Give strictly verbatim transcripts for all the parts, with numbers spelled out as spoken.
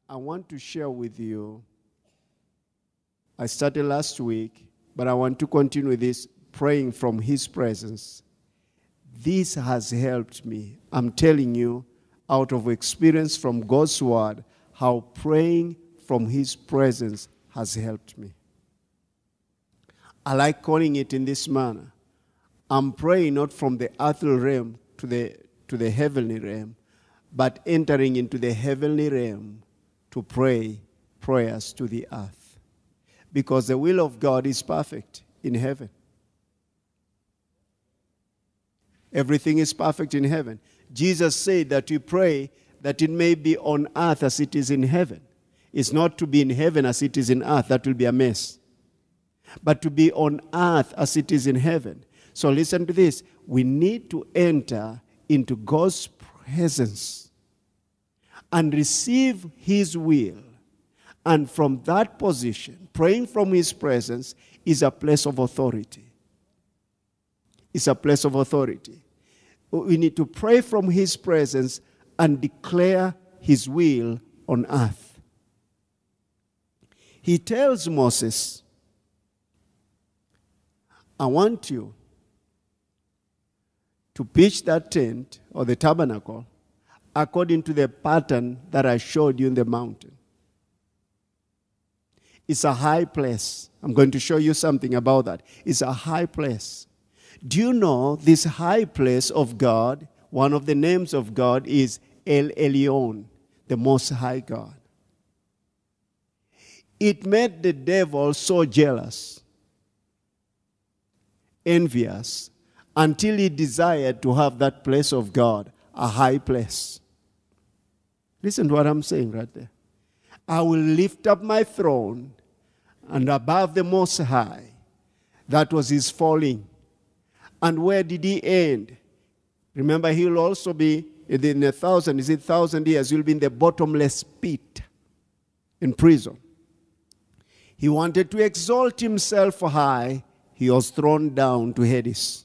I want to share with you. I started last week, but I want to continue with this, praying from His presence. This has helped me. I'm telling you, out of experience from God's Word, how praying from His presence has helped me. I like calling it in this manner. I'm praying not from the earthly realm to the, to the heavenly realm, but entering into the heavenly realm to pray prayers to the earth. Because the will of God is perfect in heaven. Everything is perfect in heaven. Jesus said that we pray that it may be on earth as it is in heaven. It's not to be in heaven as it is in earth. That will be a mess. But to be on earth as it is in heaven. So listen to this. We need to enter into God's presence and receive His will. And from that position, praying from His presence is a place of authority. It's a place of authority. We need to pray from His presence and declare His will on earth. He tells Moses, I want you to pitch that tent or the tabernacle according to the pattern that I showed you in the mountain. It's a high place. I'm going to show you something about that. It's a high place. Do you know this high place of God, one of the names of God is El Elyon, the Most High God. It made the devil so jealous, envious, until he desired to have that place of God, a high place. Listen to what I'm saying right there. I will lift up my throne and above the Most High. That was his falling. And where did he end? Remember, he will also be in a thousand, is it thousand years? He will be in the bottomless pit in prison. He wanted to exalt himself high. He was thrown down to Hades.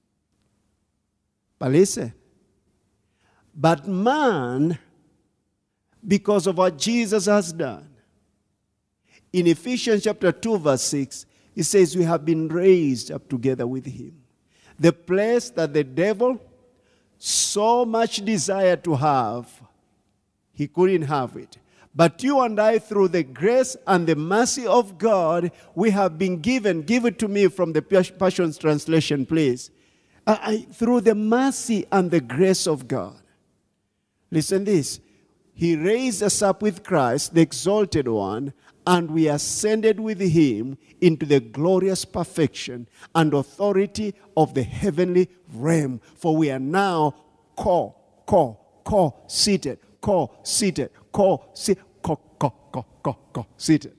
But listen, but man, because of what Jesus has done, in Ephesians chapter two, verse six, it says we have been raised up together with him. The place that the devil so much desired to have, he couldn't have it. But you and I, through the grace and the mercy of God, we have been given, give it to me from the Passion Translation, please. Uh, I, through the mercy and the grace of God. Listen this. He raised us up with Christ, the exalted one, and we ascended with him into the glorious perfection and authority of the heavenly realm. For we are now co, co, co-seated, co-seated, co-seated, co, co, co, co, co-seated.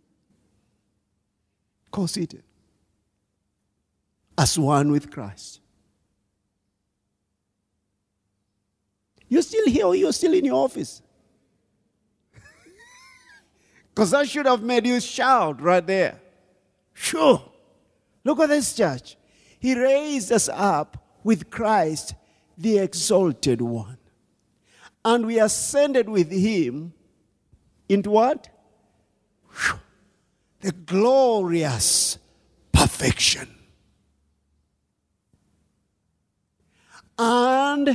Co-seated. As one with Christ. You're still here or you're still in your office? Because that should have made you shout right there. Sure. Look at this church. He raised us up with Christ, the exalted one. And we ascended with him into what? The glorious perfection. And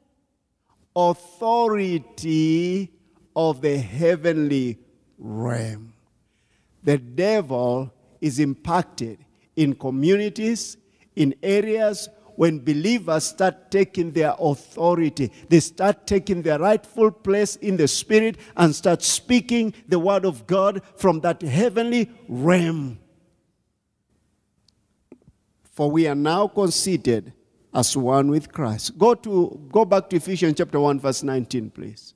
authority of the heavenly realm. The devil is impacted in communities, in areas when believers start taking their authority. They start taking their rightful place in the Spirit and start speaking the word of God from that heavenly realm. For we are now conceited as one with Christ. Go to go back to Ephesians chapter one, verse nineteen, please.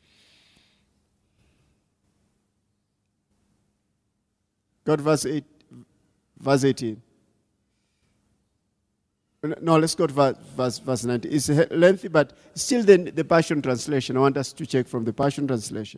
Go to verse eight, verse eighteen. No, let's go to verse, verse, verse nineteen. It's lengthy, but still the, the Passion Translation. I want us to check from the Passion Translation.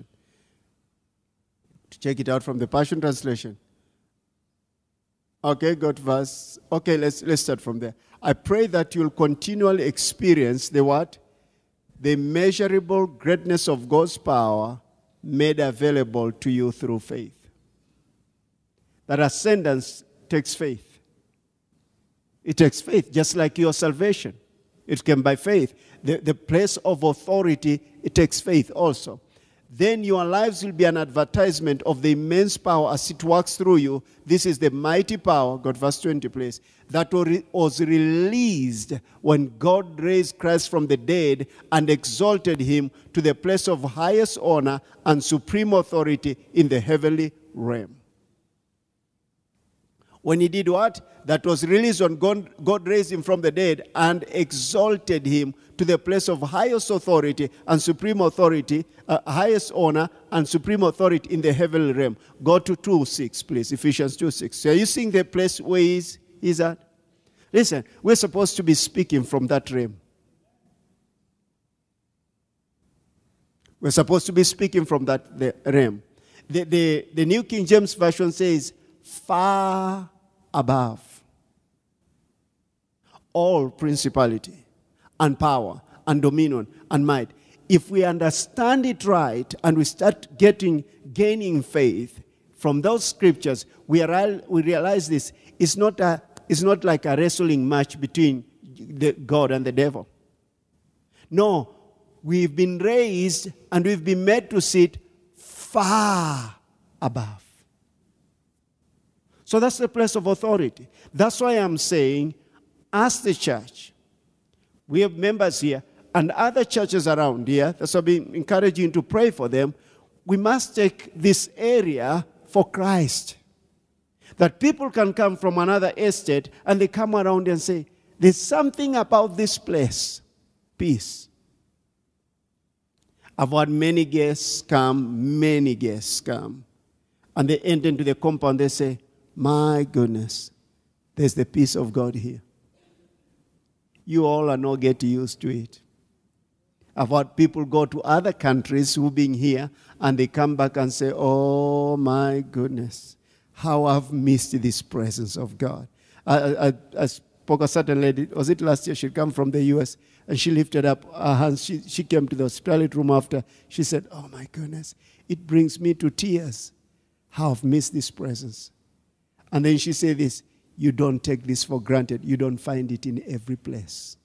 To check it out from the Passion Translation. Okay, go to verse. Okay, let's let's start from there. I pray that you'll continually experience the what? The immeasurable greatness of God's power made available to you through faith. That ascendance takes faith. It takes faith, just like your salvation. It came by faith. The, the place of authority, it takes faith also. Then your lives will be an advertisement of the immense power as it works through you. This is the mighty power, God verse twenty please, that was released when God raised Christ from the dead and exalted him to the place of highest honor and supreme authority in the heavenly realm. When he did what? That was released when God, God raised him from the dead and exalted him to the place of highest authority and supreme authority, uh, highest honor and supreme authority in the heavenly realm. Go to two six, please. Ephesians two six. So are you seeing the place where he's, he's at? Listen, we're supposed to be speaking from that realm. We're supposed to be speaking from that the realm. The, the, the New King James Version says, far above all principality and power and dominion and might. If we understand it right and we start getting, gaining faith from those scriptures, we, are, we realize this. It's not, a, it's not like a wrestling match between the God and the devil. No, we've been raised and we've been made to sit far above. So that's the place of authority. That's why I'm saying, as the church, we have members here and other churches around here, that's why I've been encouraging you to pray for them. We must take this area for Christ. That people can come from another estate and they come around and say, there's something about this place. Peace. I've had many guests come, many guests come. And they enter into the compound, they say, my goodness, there's the peace of God here. You all are not getting used to it. I've had people go to other countries who've been here and they come back and say, oh my goodness, how I've missed this presence of God. I, I, I spoke a certain lady, was it last year? She'd come from the U S and she lifted up her hands. She, she came to the hospitality room after. She said, oh my goodness, it brings me to tears. How I've missed this presence. And then she said this, you don't take this for granted. You don't find it in every place.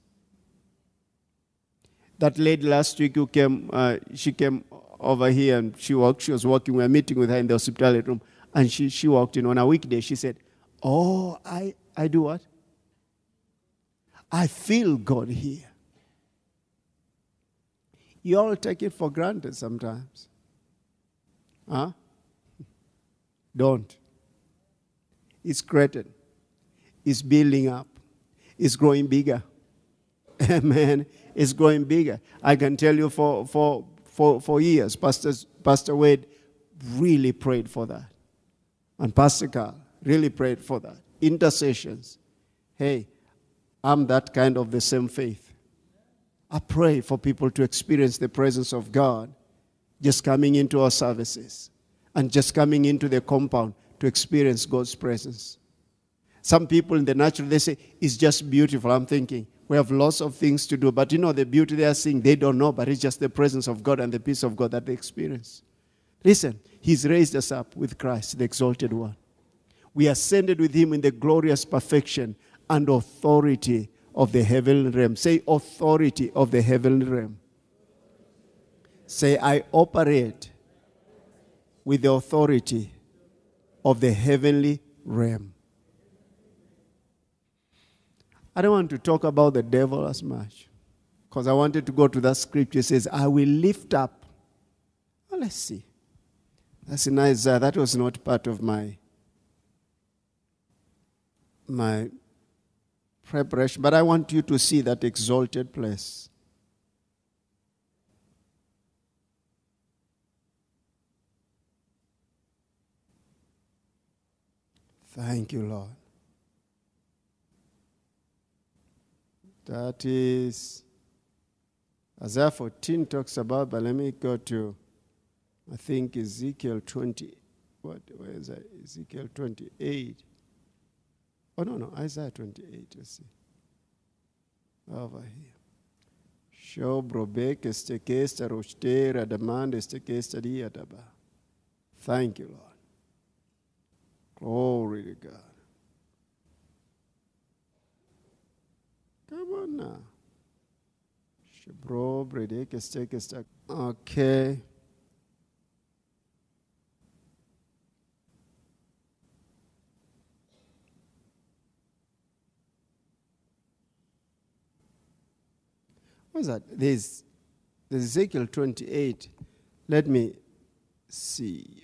That lady last week who came, uh, she came over here and she walked, she was walking, we were meeting with her in the hospitality room, and she, she walked in on a weekday. She said, oh, I, I do what? I feel God here. You all take it for granted sometimes. Huh? Don't. It's created. It's building up. It's growing bigger. Amen. It's growing bigger. I can tell you for, for, for, for years, Pastor, Pastor Wade really prayed for that. And Pastor Carl really prayed for that. Intercessions. Hey, I'm that kind of the same faith. I pray for people to experience the presence of God just coming into our services and just coming into the compound to experience God's presence. Some people in the natural, they say, it's just beautiful. I'm thinking, we have lots of things to do. But you know, the beauty they are seeing, they don't know, but it's just the presence of God and the peace of God that they experience. Listen, he's raised us up with Christ, the exalted one. We ascended with him in the glorious perfection and authority of the heavenly realm. Say, authority of the heavenly realm. Say, I operate with the authority of the heavenly realm. I don't want to talk about the devil as much because I wanted to go to that scripture. It says, I will lift up. Well, let's see. That's in Isaiah. That was not part of my, my preparation, but I want you to see that exalted place. Thank you, Lord. That is, Isaiah fourteen talks about, but let me go to, I think, Ezekiel twenty. What, where is that? Ezekiel twenty-eight. Oh, no, no, Isaiah twenty-eight, you see. Over here. Shobrobek estekesta roshtera demand estekesta diadaba. Thank you, Lord. Glory to God. Come on now. Shobrobredek estekesta. Okay. What's that? There's, there's Ezekiel twenty-eight. Let me see.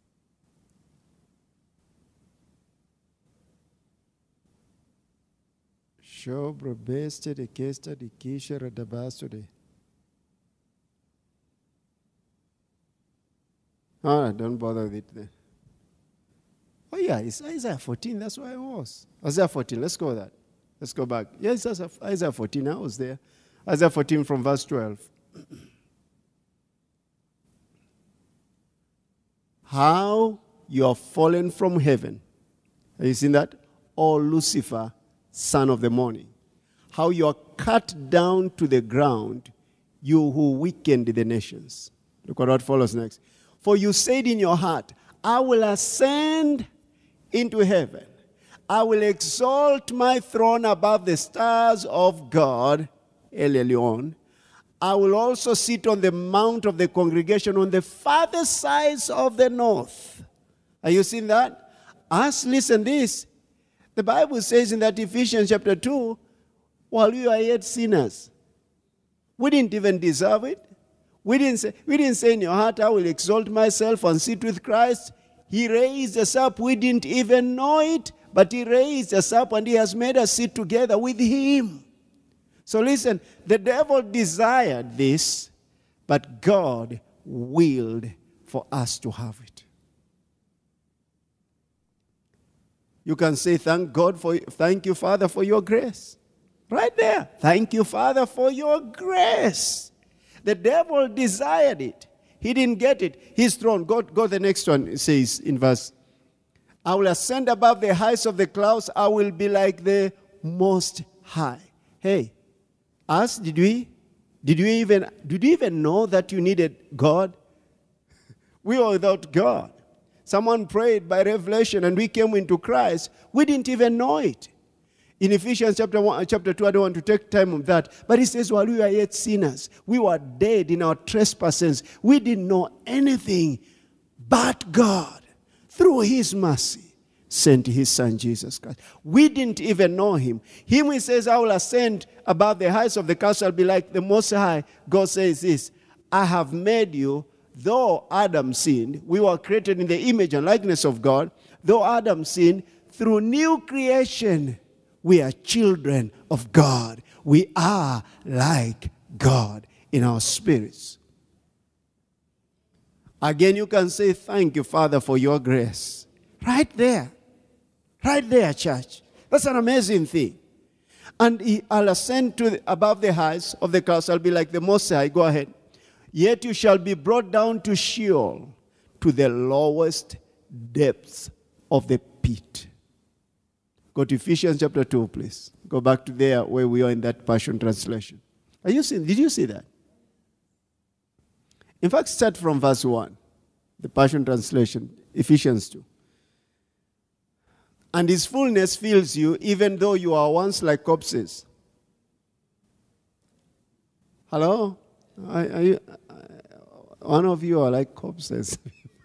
Shobro beste de kesta de kisha radabaso de. All right, don't bother with it then. Oh yeah, it's Isaiah fourteen. That's where I was. Isaiah fourteen. Let's go that. Let's go back. Yes, yeah, Isaiah fourteen. I was there. Isaiah fourteen from verse twelve. How you are fallen from heaven. Have you seen that? O Lucifer, son of the morning. How you are cut down to the ground, you who weakened the nations. Look at what follows next. For you said in your heart, I will ascend into heaven. I will exalt my throne above the stars of God, El Elyon. I will also sit on the mount of the congregation on the farther sides of the north. Are you seeing that? Us, listen this. The Bible says in that Ephesians chapter two, while we are yet sinners, we didn't even deserve it. We didn't say, we didn't say in your heart, I will exalt myself and sit with Christ. He raised us up. We didn't even know it, but he raised us up and he has made us sit together with him. So listen, the devil desired this, but God willed for us to have it. You can say, thank God for, thank you, Father, for your grace. Right there. Thank you, Father, for your grace. The devil desired it. He didn't get it. His throne. Go, go the next one. It says in verse, I will ascend above the heights of the clouds. I will be like the Most High. Hey, us, did we, did we even, did you even know that you needed God? We were without God. Someone prayed by revelation and we came into Christ. We didn't even know it. In Ephesians chapter one, chapter two, I don't want to take time on that. But it says, while we were yet sinners, we were dead in our trespasses. We didn't know anything. But God, through his mercy, sent his son Jesus Christ. We didn't even know him. Him, he says, I will ascend above the heights of the castle, I'll be like the Most High. God says this, I have made you, though Adam sinned, we were created in the image and likeness of God, though Adam sinned, through new creation, we are children of God. We are like God in our spirits. Again, you can say, thank you, Father, for your grace. Right there. Right there, church. That's an amazing thing. And he, I'll ascend to the, above the heights of the castle. I'll be like the Most High. Go ahead. Yet you shall be brought down to Sheol, to the lowest depths of the pit. Go to Ephesians chapter two, please. Go back to there where we are in that Passion Translation. Are you seeing? Did you see that? In fact, start from verse one. The Passion Translation, Ephesians two. And his fullness fills you, even though you are once like corpses. Hello? Are, are you, uh, one of you are like corpses.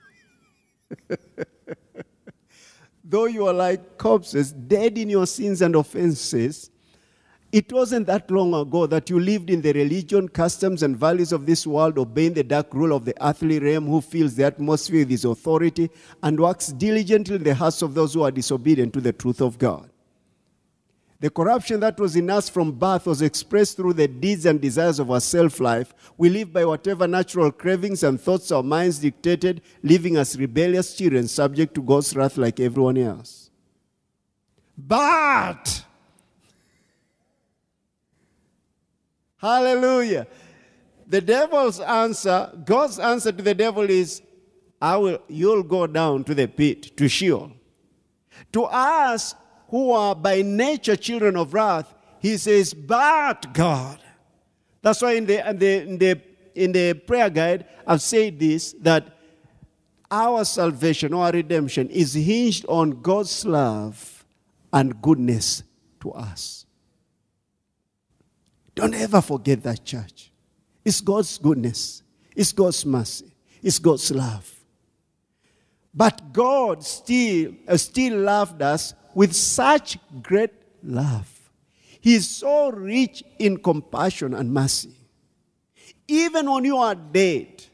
Though you are like corpses, dead in your sins and offenses, it wasn't that long ago that you lived in the religion, customs, and values of this world, obeying the dark rule of the earthly realm, who fills the atmosphere with his authority and works diligently in the hearts of those who are disobedient to the truth of God. The corruption that was in us from birth was expressed through the deeds and desires of our self-life. We live by whatever natural cravings and thoughts our minds dictated, living as rebellious children subject to God's wrath like everyone else. But, hallelujah, the devil's answer, God's answer to the devil is, I will, you'll go down to the pit, to Sheol. To us, who are by nature children of wrath, he says, but God. That's why in the, in the, in the, in the prayer guide, I've said this, that our salvation, our redemption, is hinged on God's love and goodness to us. Don't ever forget that, church. It's God's goodness. It's God's mercy. It's God's love. But God still, uh, still loved us with such great love. He is so rich in compassion and mercy. Even when you are dead,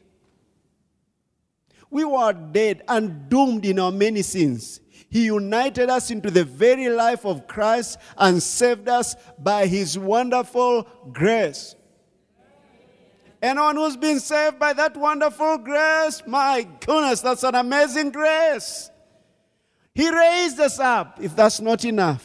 we were dead and doomed in our many sins. He united us into the very life of Christ and saved us by his wonderful grace. Anyone who's been saved by that wonderful grace, my goodness, that's an amazing grace. He raised us up, if that's not enough.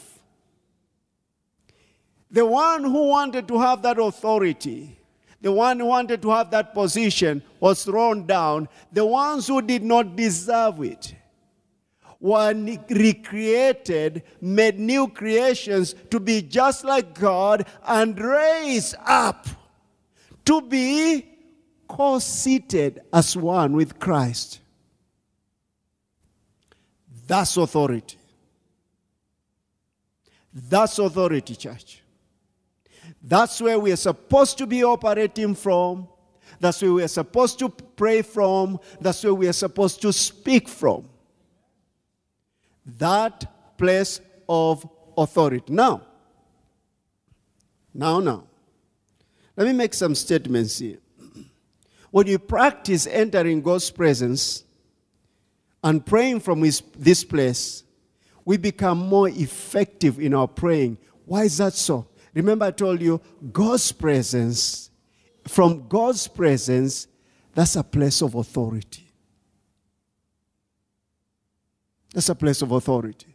The one who wanted to have that authority, the one who wanted to have that position was thrown down. The ones who did not deserve it were recreated, made new creations to be just like God and raised up to be co-seated as one with Christ. That's authority. That's authority, church. That's where we are supposed to be operating from. That's where we are supposed to pray from. That's where we are supposed to speak from. That place of authority. Now, now, now, let me make some statements here. When you practice entering God's presence and praying from his, this place, we become more effective in our praying. Why is that so? Remember I told you, God's presence, from God's presence, that's a place of authority. That's a place of authority.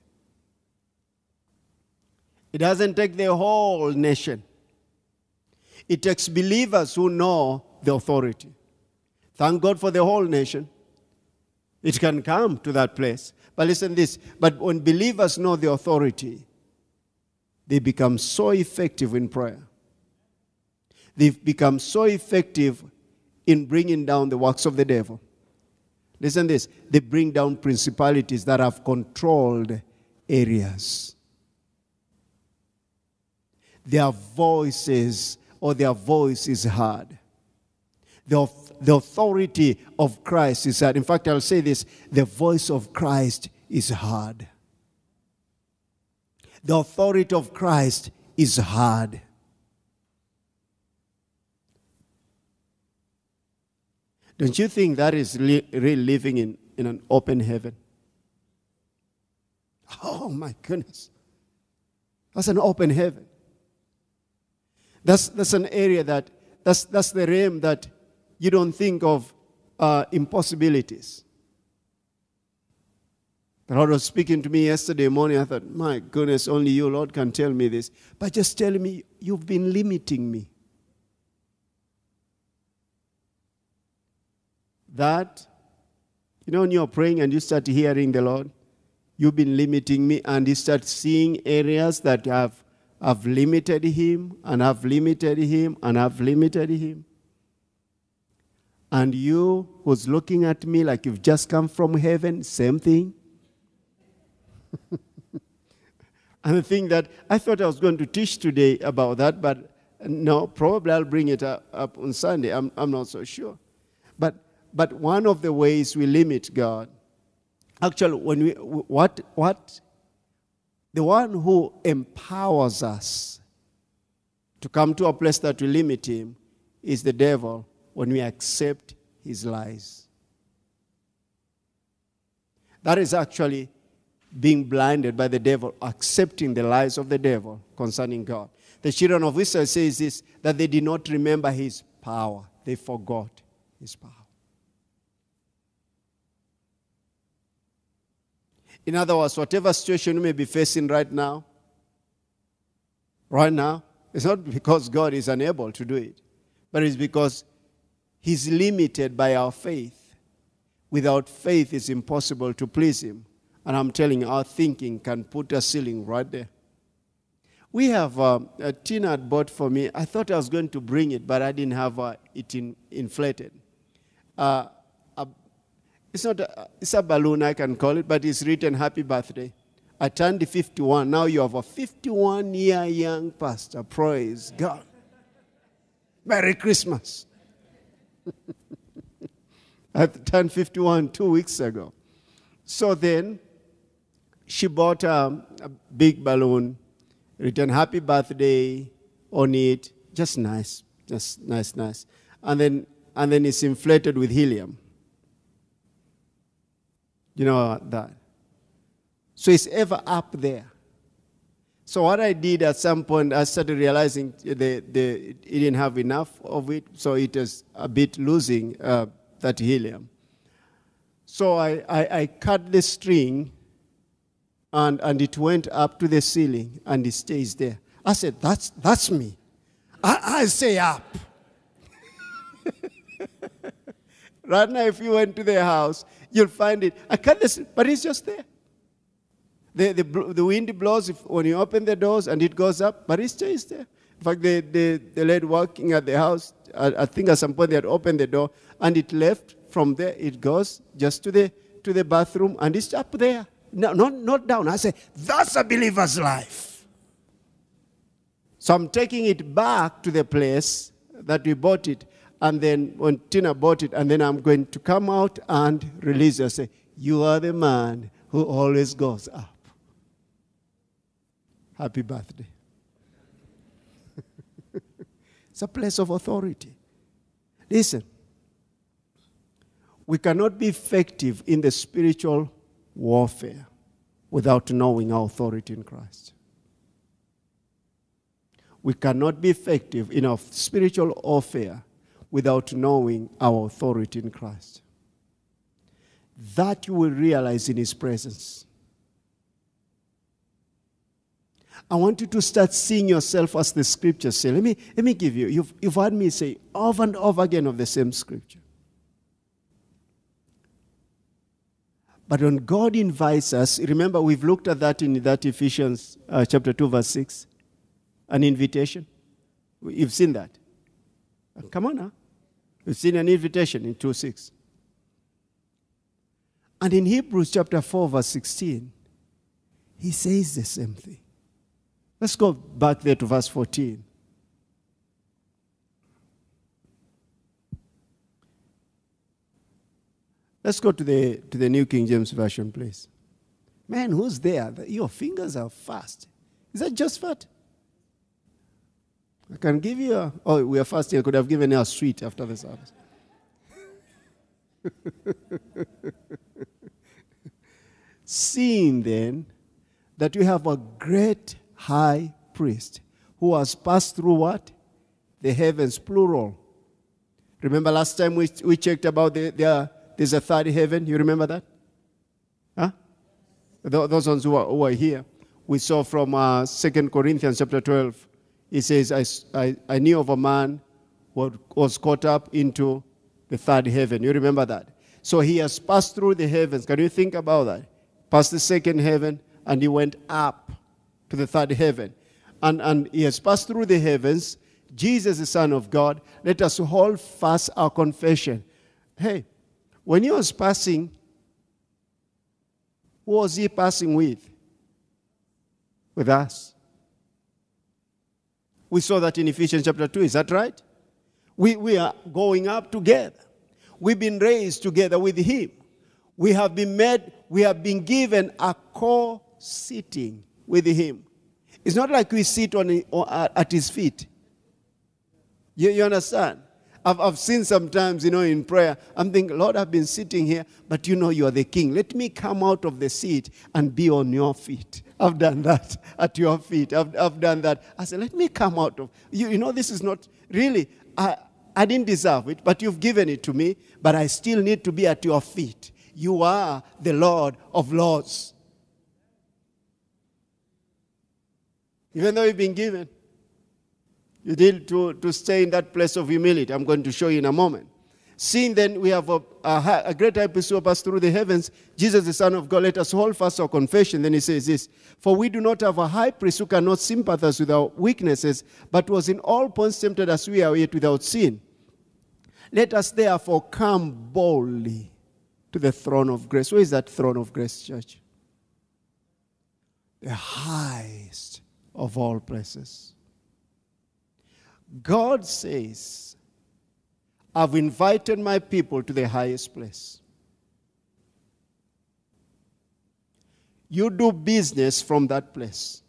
It doesn't take the whole nation. It takes believers who know the authority. Thank God for the whole nation. It can come to that place. But listen this, but when believers know the authority, they become so effective in prayer. They've become so effective in bringing down the works of the devil. Listen this, they bring down principalities that have controlled areas. Their voices, or their voice is heard. The, the authority of Christ is heard. In fact, I'll say this, the voice of Christ is heard. The authority of Christ is heard. Don't you think that is really re- living in, in an open heaven? Oh my goodness. That's an open heaven. That's, that's an area that, that's, that's the realm that you don't think of uh, impossibilities. The Lord was speaking to me yesterday morning. I thought, my goodness, only you, Lord, can tell me this. But just tell me, you've been limiting me. That, you know, when you're praying and you start hearing the Lord, you've been limiting me, and you start seeing areas that have, have limited him, and have limited him, and have limited him. And you who's looking at me like you've just come from heaven, same thing. And the thing that I thought I was going to teach today about that, but no, probably I'll bring it up, up on Sunday. I'm, I'm not so sure. But, but one of the ways we limit God, actually, when we, what, what, the one who empowers us to come to a place that we limit him is the devil when we accept his lies. That is actually being blinded by the devil, accepting the lies of the devil concerning God. The children of Israel says this, that they did not remember his power. They forgot his power. In other words, whatever situation you may be facing right now, right now, it's not because God is unable to do it, but it's because he's limited by our faith. Without faith, it's impossible to please him. And I'm telling you, our thinking can put a ceiling right there. We have, uh, uh, Tina had bought for me. I thought I was going to bring it, but I didn't have uh, it in, inflated. Uh, a, it's not a, it's a balloon, I can call it, but it's written happy birthday. I turned fifty-one. Now you have a fifty-one-year young pastor. Praise God. Merry Christmas. I turned fifty-one two weeks ago. So then, she bought um, a big balloon, written happy birthday on it. Just nice. Just nice, nice. And then, and then it's inflated with helium. You know that? So it's ever up there. So what I did at some point, I started realizing the, the, it didn't have enough of it, so it was a bit losing uh, that helium. So I, I, I cut the string, and, and it went up to the ceiling, and it stays there. I said, that's, that's me. I, I say up. Right now, if you went to their house, you'll find it. I cut the string, but it's just there. The, the, the wind blows if, when you open the doors and it goes up, but it stays there. In fact, the, the, the lady working at the house, I, I think at some point they had opened the door and it left. From there, it goes just to the, to the bathroom and it's up there. No, not, not down. I say, that's a believer's life. So I'm taking it back to the place that we bought it. And then when Tina bought it, and then I'm going to come out and release it. I say, you are the man who always goes up. Happy birthday. It's a place of authority. Listen, we cannot be effective in the spiritual warfare without knowing our authority in Christ. We cannot be effective in our spiritual warfare without knowing our authority in Christ. That you will realize in His presence. I want you to start seeing yourself as the scriptures say. Let me, let me give you, you've, you've heard me say over and over again of the same scripture. But when God invites us, remember we've looked at that in that Ephesians uh, chapter two, verse six, an invitation. You've seen that. Come on now. We've seen an invitation in two six. And in Hebrews chapter four, verse sixteen, he says the same thing. Let's go back there to verse fourteen. Let's go to the to the New King James Version, please. Man, who's there? Your fingers are fast. Is that just fat? I can give you a... Oh, we are fasting. I could have given you a sweet after the service. Seeing then that we have a great high priest who has passed through what? The heavens, plural. Remember last time we, we checked about the, the, there's a third heaven. You remember that? Huh? Those ones who are, who are here. We saw from uh, Second Corinthians chapter twelve. It says, I, I, I knew of a man who was caught up into the third heaven. You remember that? So he has passed through the heavens. Can you think about that? Passed the second heaven, and he went up to the third heaven. And, and he has passed through the heavens. Jesus, the Son of God. Let us hold fast our confession. Hey, when he was passing, who was he passing with? With us. We saw that in Ephesians chapter two. Is that right? We, we are going up together. We've been raised together with him. We have been made, we have been given a co-sitting with him. It's not like we sit on at his feet. You, you understand? I've, I've seen sometimes, you know, in prayer, I'm thinking, Lord, I've been sitting here, but you know you are the king. Let me come out of the seat and be on your feet. I've done that at your feet. I've, I've done that. I said, let me come out of, you, you know, this is not, really, I, I didn't deserve it, but you've given it to me, but I still need to be at your feet. You are the Lord of Lords. Even though you've been given, you need to, to stay in that place of humility. I'm going to show you in a moment. Seeing then we have a, a, a great high priest who passed through the heavens, Jesus the Son of God, let us hold fast our confession. Then he says this, for we do not have a high priest who cannot sympathize with our weaknesses, but was in all points tempted as we are, yet without sin. Let us therefore come boldly to the throne of grace. Where is that throne of grace, church? The highest of all places. God says, I've invited my people to the highest place. You do business from that place.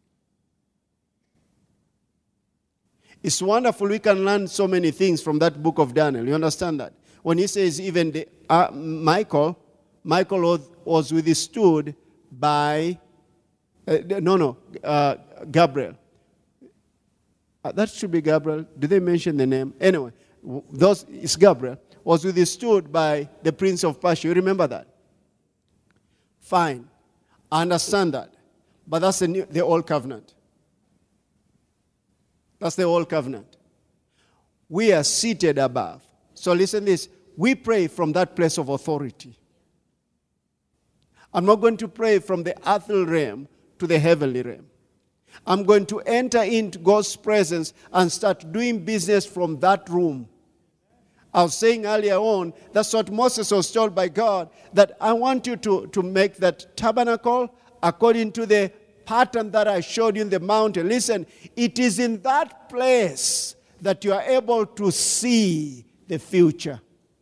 It's wonderful. We can learn so many things from that book of Daniel. You understand that? When he says even the, uh, Michael, Michael was, was withstood by, uh, no, no, uh, Gabriel. Uh, that should be Gabriel. Did they mention the name? Anyway, those, it's Gabriel, was withstood by the prince of Persia. You remember that? Fine. I understand that. But that's the, new, the old covenant. That's the old covenant. We are seated above. So listen to this. We pray from that place of authority. I'm not going to pray from the earthly realm to the heavenly realm. I'm going to enter into God's presence and start doing business from that room. I was saying earlier on, that's what Moses was told by God, that I want you to, to make that tabernacle according to the pattern that I showed you in the mountain. Listen, it is in that place that you are able to see the future.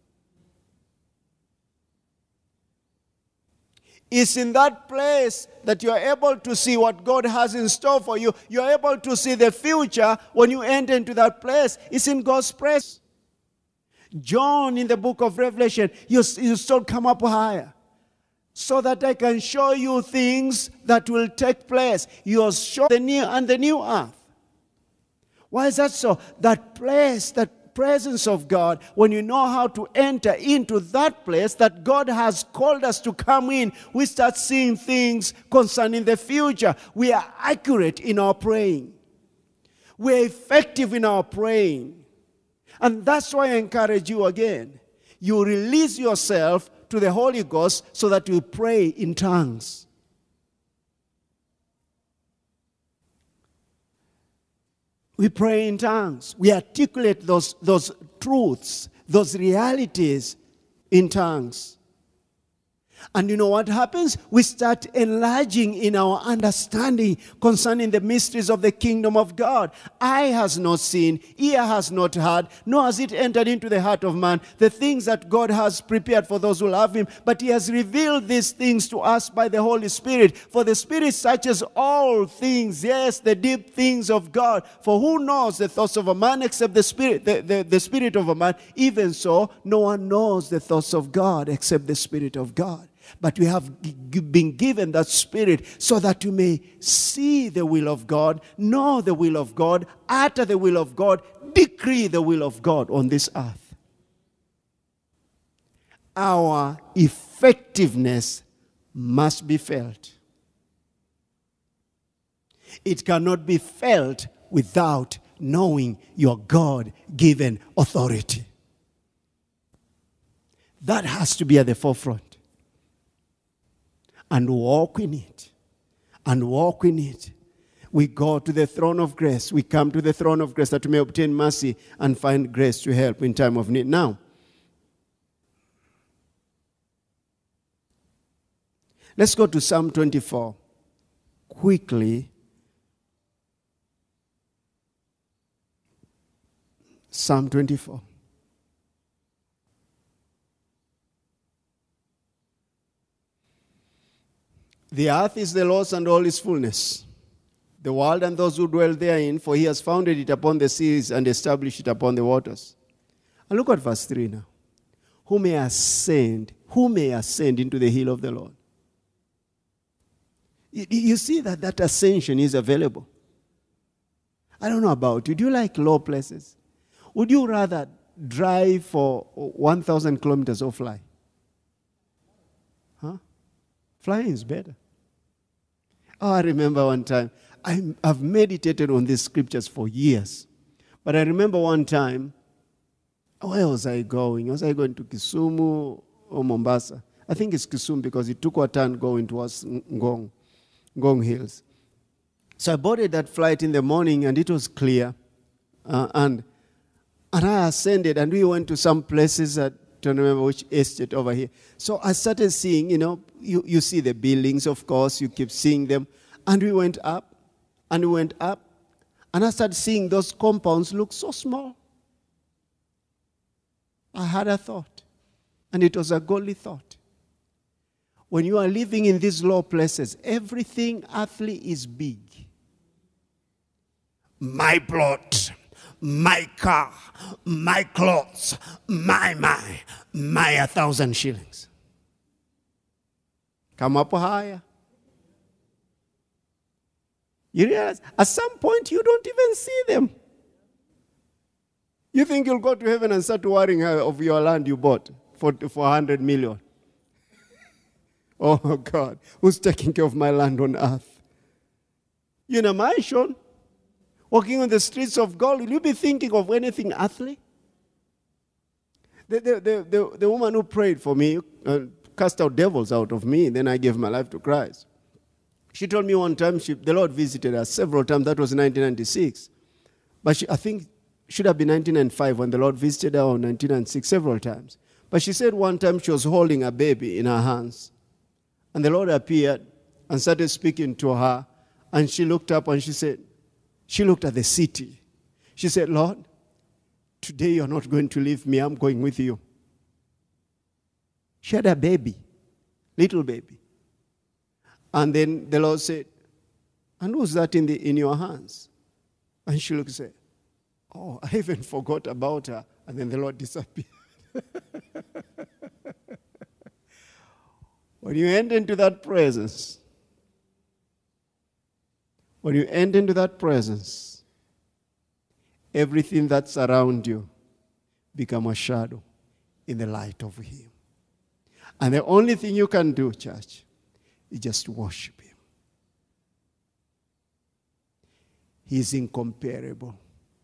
It's in that place that you are able to see what God has in store for you. You are able to see the future when you enter into that place. It's in God's presence. John in the book of Revelation, you, you still come up higher so that I can show you things that will take place. You are shown the new and the new earth. Why is that so? That place, that presence of God, when you know how to enter into that place that God has called us to come in, we start seeing things concerning the future. We are accurate in our praying. We are effective in our praying. And that's why I encourage you again. You release yourself to the Holy Ghost so that you pray in tongues. We pray in tongues. We articulate those, those truths, those realities in tongues. And you know what happens? We start enlarging in our understanding concerning the mysteries of the kingdom of God. Eye has not seen, ear has not heard, nor has it entered into the heart of man, the things that God has prepared for those who love him. But he has revealed these things to us by the Holy Spirit. For the Spirit searches all things, yes, the deep things of God. For who knows the thoughts of a man except the Spirit, the, the, the Spirit of a man? Even so, no one knows the thoughts of God except the Spirit of God. But we have g- been given that Spirit so that you may see the will of God, know the will of God, utter the will of God, decree the will of God on this earth. Our effectiveness must be felt. It cannot be felt without knowing your God-given authority. That has to be at the forefront. And walk in it. And walk in it. We go to the throne of grace. We come to the throne of grace that we may obtain mercy and find grace to help in time of need. Now, let's go to Psalm twenty-four. Quickly. Psalm twenty-four. The earth is the Lord's and all its fullness, the world and those who dwell therein, for he has founded it upon the seas and established it upon the waters. And look at verse three now. Who may ascend, who may ascend into the hill of the Lord? You, you see that that ascension is available. I don't know about you. Do you like low places? Would you rather drive for one thousand kilometers or fly? Huh? Flying is better. Oh, I remember one time, I, I've meditated on these scriptures for years. But I remember one time, Where was I going? Was I going to Kisumu or Mombasa? I think it's Kisumu because it took a turn going towards Ngong, Ngong Hills. So I boarded that flight in the morning and it was clear. Uh, and, and I ascended and we went to some places, I don't remember which estate over here. So I started seeing, you know, you, you see the buildings, of course, you keep seeing them. And we went up and we went up. And I started seeing those compounds look so small. I had a thought, and it was a godly thought. When you are living in these low places, everything earthly is big. My plot, my car, my clothes, my, my, my a thousand shillings. Come up higher. You realize, at some point, you don't even see them. You think you'll go to heaven and start worrying of your land you bought for four hundred million. Oh, God, who's taking care of my land on earth? You're in a mansion, walking on the streets of gold. Will you be thinking of anything earthly? The, the, the, the, the woman who prayed for me, uh, cast out devils out of me, then I gave my life to Christ. She told me one time, she, the Lord visited her several times. That was in nineteen ninety-six. But she, I think should have been nineteen ninety-five when the Lord visited her, or nineteen ninety-six, several times. But she said one time she was holding a baby in her hands. And the Lord appeared and started speaking to her. And she looked up and she said, she looked at the city. She said, Lord, today you're not going to leave me. I'm going with you. She had a baby, little baby. And then the Lord said, and who's that in, the, in your hands? And she looked and said, oh, I even forgot about her. And then the Lord disappeared. When you enter into that presence, when you enter into that presence, everything that's around you become a shadow in the light of Him. And the only thing you can do, church, is just worship Him. He is incomparable.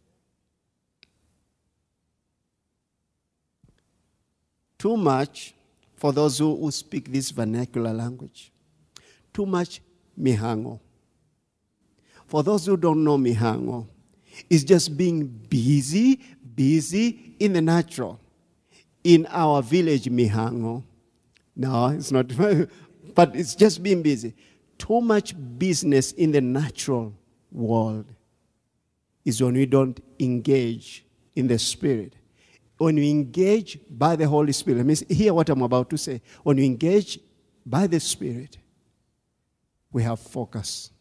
Too much, for those who, who speak this vernacular language, too much mihango. For those who don't know mihango, it's just being busy, busy in the natural. In our village mihango, no, it's not, but it's just being busy. Too much business in the natural world is when we don't engage in the Spirit. When we engage by the Holy Spirit, let me hear what I'm about to say. When we engage by the Spirit, we have focus.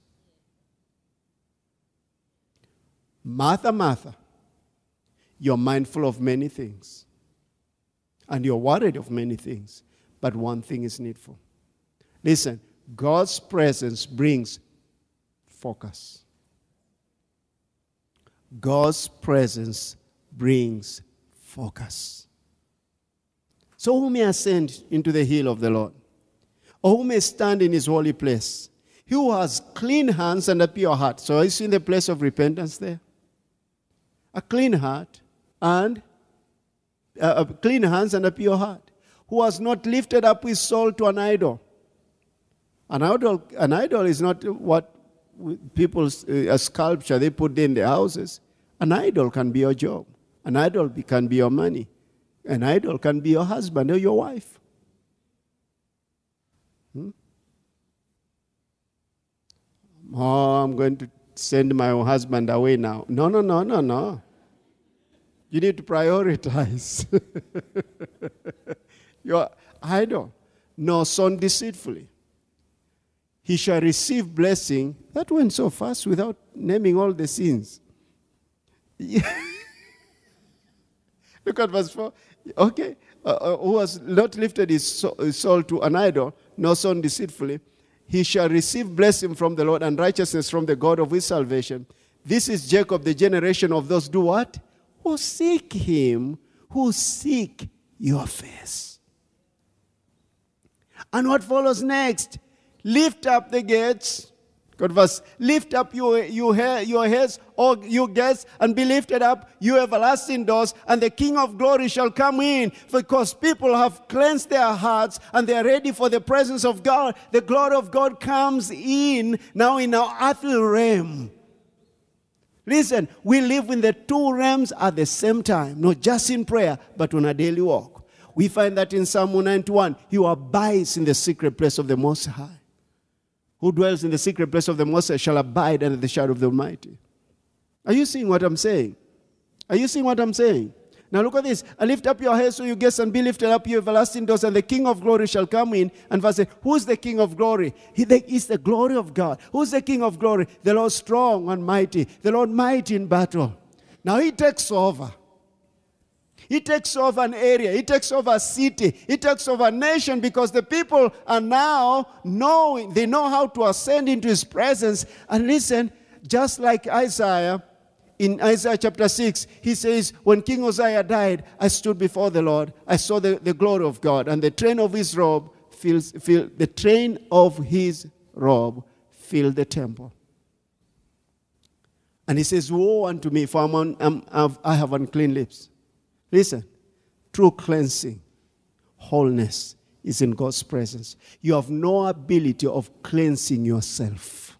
Martha, Martha, you're mindful of many things. And you're worried of many things. But one thing is needful. Listen, God's presence brings focus. God's presence brings focus. So who may ascend into the hill of the Lord? Or who may stand in His holy place? He who has clean hands and a pure heart. So are you seeing the place of repentance there? A clean heart and uh, a clean hands and a pure heart. Who has not lifted up his soul to an idol. An idol, an idol is not what people, uh, a sculpture they put in their houses. An idol can be your job. An idol can be your money. An idol can be your husband or your wife. Hmm? Oh, I'm going to send my husband away now. No, no, no, no, no. You need to prioritize. Your idol. No, son deceitfully. He shall receive blessing. That went so fast without naming all the sins. Look at verse four. Okay. Uh, uh, who has not lifted his soul, his soul to an idol, nor sown deceitfully, he shall receive blessing from the Lord and righteousness from the God of his salvation. This is Jacob, the generation of those do what? Who seek him, who seek your face. And what follows next? Lift up the gates. God verse, lift up your, your, hair, your heads, all you gates, and be lifted up, you everlasting doors, and the King of glory shall come in. Because people have cleansed their hearts, and they are ready for the presence of God. The glory of God comes in now in our earthly realm. Listen, we live in the two realms at the same time, not just in prayer, but on a daily walk. We find that in Psalm one ninety-one, he abides in the secret place of the Most High. Who dwells in the secret place of the Most High shall abide under the shadow of the Almighty. Are you seeing what I'm saying? Are you seeing what I'm saying? Now look at this. And lift up your heads, so you gates, and be lifted up, you everlasting doors, and the King of glory shall come in. And verse eight, who's the King of glory? He is the glory of God. Who's the King of glory? The Lord strong and mighty. The Lord mighty in battle. Now he takes over. He takes over an area. He takes over a city. He takes over a nation, because the people are now knowing, they know how to ascend into his presence. And listen, just like Isaiah, in Isaiah chapter six, he says, when King Uzziah died, I stood before the Lord. I saw the, the glory of God, and the train of his robe fills, fill, the train of his robe filled the temple. And he says, woe unto me, for I'm on, I'm, I have unclean lips. Listen, true cleansing, wholeness is in God's presence. You have no ability of cleansing yourself.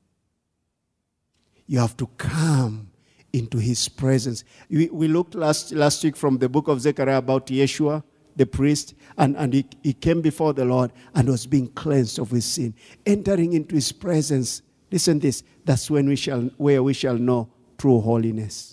You have to come into his presence. We, we looked last, last week from the book of Zechariah about Yeshua, the priest, and, and he, he came before the Lord and was being cleansed of his sin. Entering into his presence, listen this, that's when we shall, where we shall know true holiness.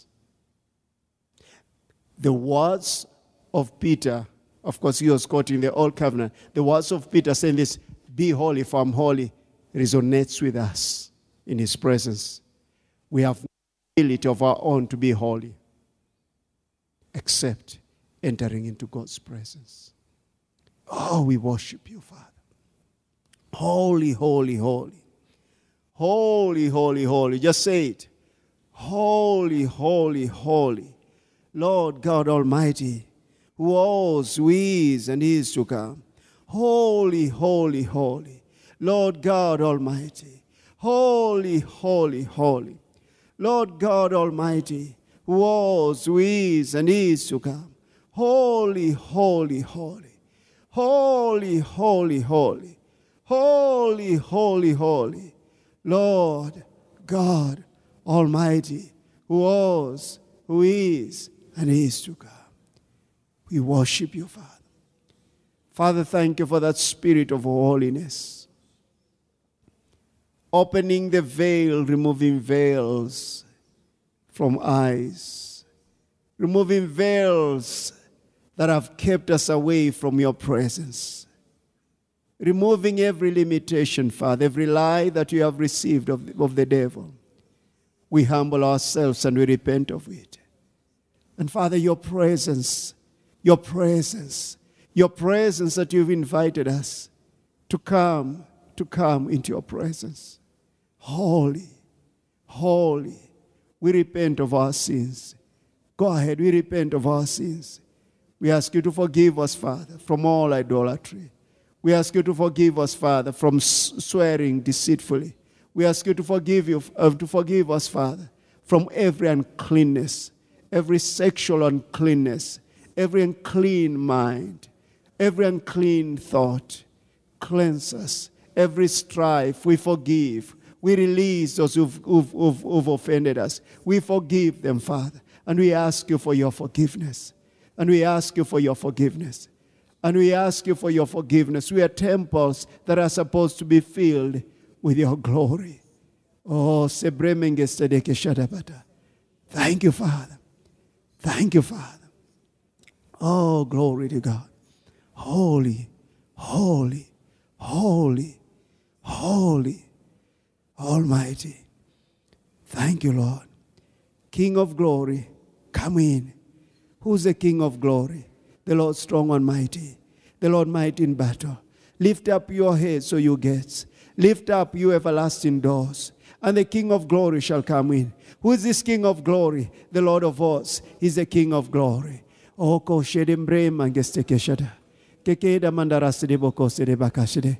The words of Peter, of course he was quoting the Old Covenant, the words of Peter saying this, be holy for I'm holy, resonates with us in his presence. We have no ability of our own to be holy, except entering into God's presence. Oh, we worship you, Father. Holy, holy, holy. Holy, holy, holy. Just say it. Holy, holy, holy. Lord God Almighty, who was, who is, and is to come. Holy, holy, holy. Lord God Almighty. Holy, holy, holy. Lord God Almighty, who was, who is, and is to come. Holy, holy, holy. Holy, holy, holy. Holy, holy, holy. Lord God Almighty, who was, who is, and is to come. We worship you, Father. Father, thank you for that spirit of holiness. Opening the veil, removing veils from eyes. Removing veils that have kept us away from your presence. Removing every limitation, Father, every lie that you have received of the, of the devil. We humble ourselves and we repent of it. And Father, your presence, your presence, your presence that you've invited us to come, to come into your presence. Holy, holy. We repent of our sins. Go ahead, we repent of our sins. We ask you to forgive us, Father, from all idolatry. We ask you to forgive us, Father, from swearing deceitfully. We ask you to forgive you, uh, to forgive us, Father, from every uncleanness, every sexual uncleanness, every unclean mind, every unclean thought. Cleanse us. Every strife, we forgive. We release those who've, who've, who've, who've offended us. We forgive them, Father. And we ask you for your forgiveness. And we ask you for your forgiveness. And we ask you for your forgiveness. We are temples that are supposed to be filled with your glory. Oh, thank you, Father. Thank you, Father. Oh, glory to God. Holy, holy, holy, holy, almighty. Thank you, Lord. King of glory, come in. Who's the King of glory? The Lord strong and mighty. The Lord mighty in battle. Lift up your heads, so you gates. Lift up, you everlasting doors. And the King of glory shall come in. Who is this King of glory? The Lord of hosts. He's the King of glory. Oh, ko shedembre mangestekeshada. Kekeda mandaraside bokosede bakashide.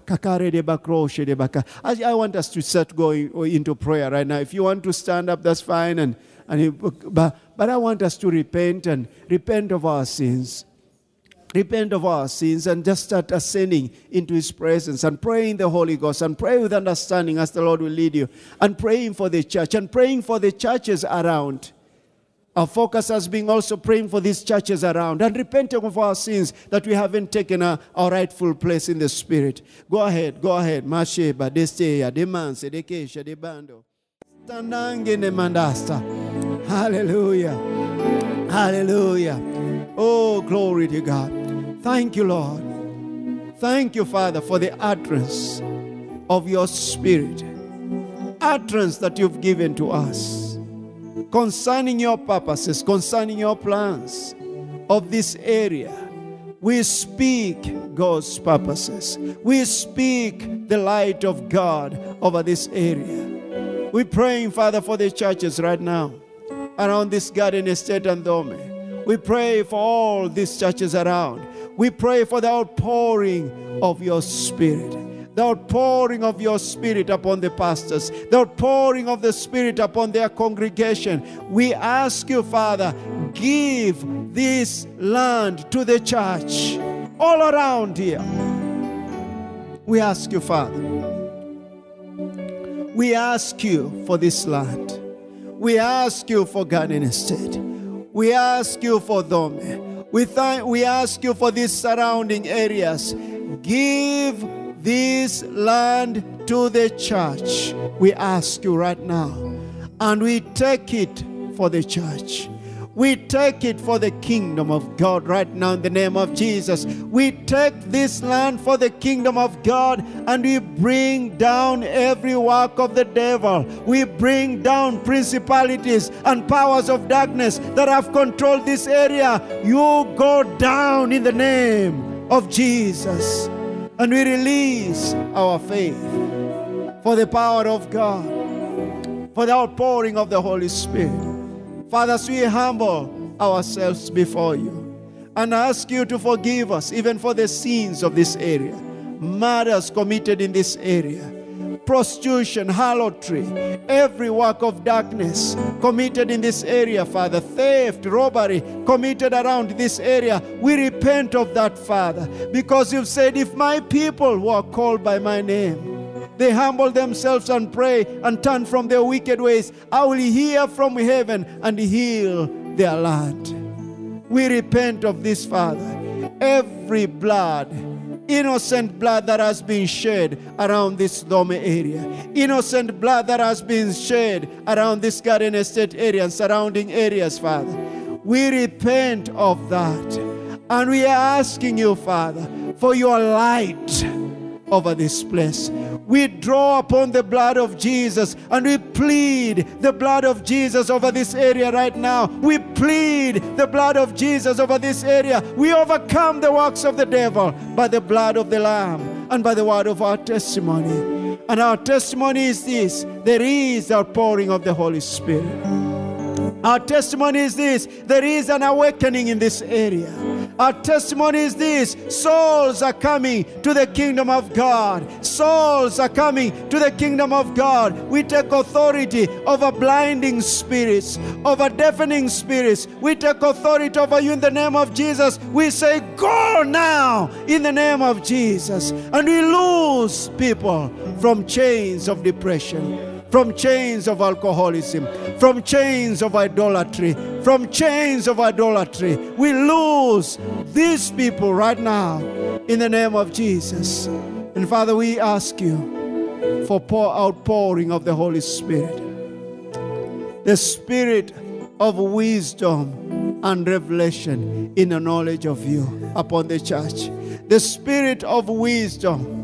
Kakare de bakroshe de baka. I, I want us to start going into prayer right now. If you want to stand up, that's fine. And, and it, but, but I want us to repent and repent of our sins. Repent of our sins and just start ascending into His presence and praying the Holy Ghost and pray with understanding as the Lord will lead you, and praying for the church and praying for the churches around. Our focus has been also praying for these churches around and repenting of our sins that we haven't taken our, our rightful place in the Spirit. Go ahead, go ahead. Masheba, Desteya, Demanse, Dekesha, Debando. Standangene Mandasta. Hallelujah. Hallelujah. Oh, glory to God. Thank you, Lord. Thank you, Father, for the utterance of your Spirit. Utterance that you've given to us concerning your purposes, concerning your plans of this area. We speak God's purposes. We speak the light of God over this area. We're praying, Father, for the churches right now around this Garden Estate and Dome. We pray for all these churches around. We pray for the outpouring of your Spirit. The outpouring of your Spirit upon the pastors. The outpouring of the Spirit upon their congregation. We ask you, Father, give this land to the church all around here. We ask you, Father. We ask you for this land. We ask you for Garden Estate. We ask you for Dome. We, thank, we ask you for these surrounding areas. Give this land to the church. We ask you right now. And we take it for the church. We take it for the kingdom of God right now in the name of Jesus. We take this land for the kingdom of God, and we bring down every work of the devil. We bring down principalities and powers of darkness that have controlled this area. You go down in the name of Jesus. And we release our faith for the power of God, for the outpouring of the Holy Spirit. Father, as we humble ourselves before you and ask you to forgive us even for the sins of this area, murders committed in this area, prostitution, harlotry, every work of darkness committed in this area, Father, theft, robbery committed around this area. We repent of that, Father, because you've said, if my people who are called by my name, they humble themselves and pray and turn from their wicked ways, I will hear from heaven and heal their land. We repent of this, Father. Every blood, innocent blood that has been shed around this Dome area, innocent blood that has been shed around this Garden Estate area and surrounding areas, Father. We repent of that. And we are asking you, Father, for your light over this place. We draw upon the blood of Jesus and we plead the blood of Jesus over this area right now. We plead the blood of Jesus over this area. We overcome the works of the devil by the blood of the Lamb and by the word of our testimony. And our testimony is this: there is the outpouring of the Holy Spirit. Our testimony is this: there is an awakening in this area. Our testimony is this: souls are coming to the kingdom of God. Souls are coming to the kingdom of God. We take authority over blinding spirits, over deafening spirits. We take authority over you in the name of Jesus. We say, go now in the name of Jesus. And we loose people from chains of depression, from chains of alcoholism, from chains of idolatry, from chains of idolatry. We lose these people right now in the name of Jesus. And Father, we ask you for pour outpouring of the Holy Spirit, the Spirit of wisdom and revelation in the knowledge of you upon the church, the Spirit of wisdom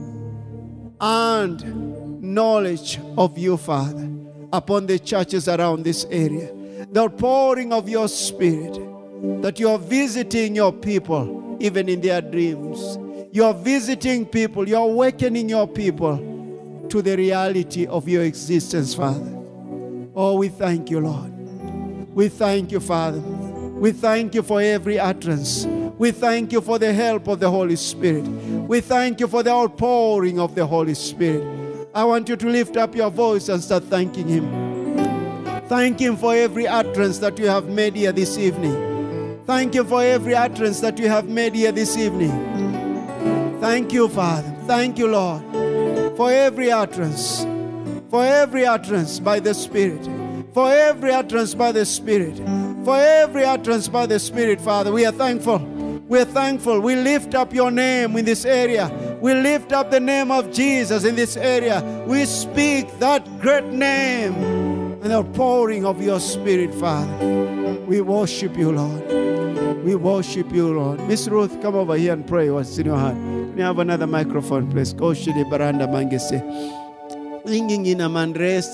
and knowledge of you, Father, upon the churches around this area. The outpouring of your Spirit, that you are visiting your people even in their dreams. You are visiting people, you are awakening your people to the reality of your existence, Father. Oh, we thank you, Lord. We thank you, Father. We thank you for every utterance. We thank you for the help of the Holy Spirit. We thank you for the outpouring of the Holy Spirit. I want you to lift up your voice and start thanking Him. Thank Him for every utterance that you have made here this evening. Thank you for every utterance that you have made here this evening. Thank you, Father. Thank you, Lord, for every utterance. For every utterance by the Spirit. For every utterance by the Spirit. For every utterance by the Spirit, Father. We are thankful. We are thankful. We lift up your name in this area. We lift up the name of Jesus in this area. We speak that great name and the outpouring of your Spirit, Father. We worship you, Lord. We worship you, Lord. Miss Ruth, come over here and pray what's in your heart. Can you have another microphone, please? Koshidi baranda mangese. Just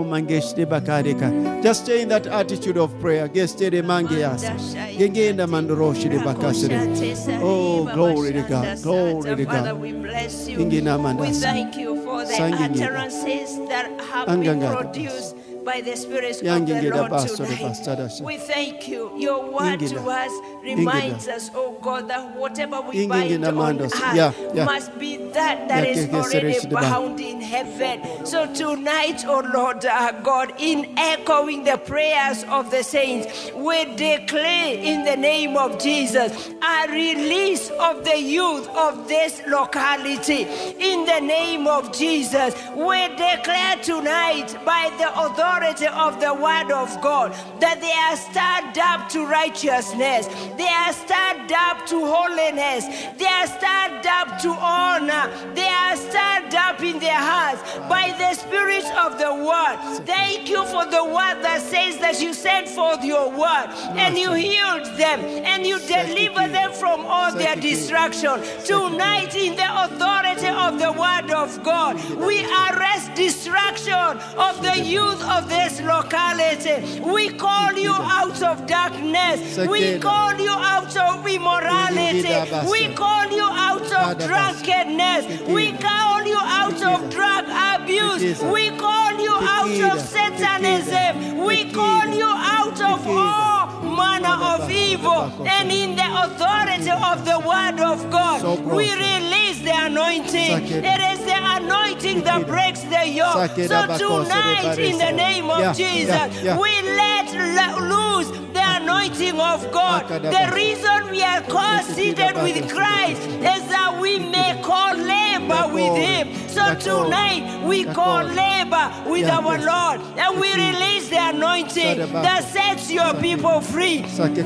stay in that attitude of prayer. Oh, glory to God. Glory to God. Father, we bless you. We thank you for the utterances that have been produced by the Spirit of the Lord tonight. We thank you. Your word to us reminds us, oh God, that whatever we bind on earth yeah, yeah. must be that that Yeah, is yeah, already yeah, bound in heaven. So tonight, oh Lord our God, in echoing the prayers of the saints, we declare in the name of Jesus a release of the youth of this locality. In the name of Jesus, we declare tonight by the authority of the word of God that they are stirred up to righteousness, they are stirred up to holiness, they are stirred up to honor, they are stirred up in their hearts by the Spirit of the word. Thank you for the word that says that you sent forth your word and you healed them and you delivered them from all their destruction. Tonight, in the authority of the word of God, we arrest destruction of the youth of this locality. We call you out of darkness. We call you out of immorality. We call you out of drunkenness. We call you out of drug abuse. We call you out of Satanism. We call you out of all manner of evil. And in the authority of the word of God, we release the anointing. It is the anointing that breaks the yoke. So tonight, in the name of Jesus, we let loose the anointing of God. The reason we are co-seated with Christ is that we may call labor with Him. So tonight we call labor with our Lord, and we release the anointing that sets your people free.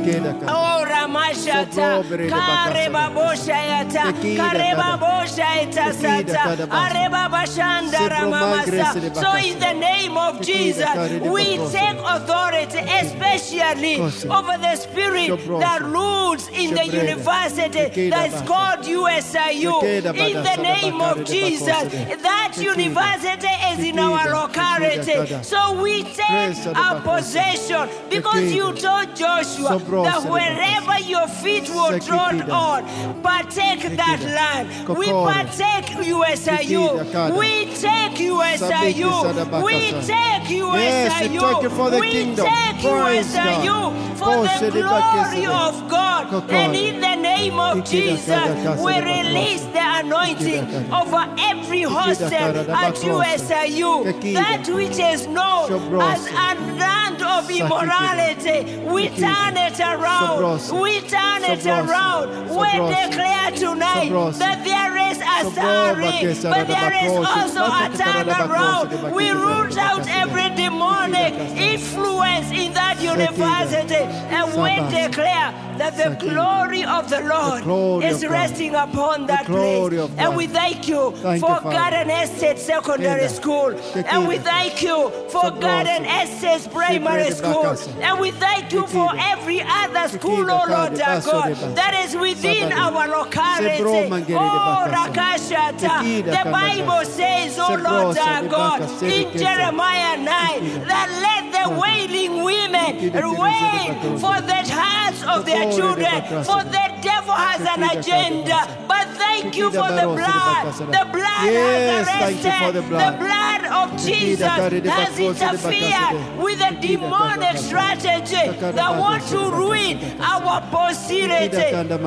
Oh, Ramashata, Kareba Boshayata, Kareba Boshayata Sata, Areba Bashanda Ramamasa. So in the name of Jesus, we take authority, especially over the spirit that rules in the university that's called U S I U. In the name of Jesus, that university is in our locality. So we take our possession, because you told Joshua that wherever your feet will trod on, partake that land. We partake U S I U. We take U S I U. We take U S I U. We take U S I U for the glory of God. And in the name of Jesus, we release the anointing over every hostel at U S I U. That which is known as a land of immorality, we turn it around. We turn it around. We declare tonight that there is a stirring, but there is also a turnaround. We root out every demonic influence in that university, and we declare that the glory of the Lord is resting upon that place. And we thank you for Garden Estate Secondary School, and we thank you for Garden Estate Primary School, and we thank you for every other school, oh Lord our God, that is within our locality. Oh, Rakashata, the Bible says, oh Lord our God, in Jeremiah nine, that let the wailing women wail for the hearts of their children, for the devil has an agenda. But thank you for the blood. The blood has arrested. The blood of Jesus has interfered with a demonic strategy that wants to ruin our posterity.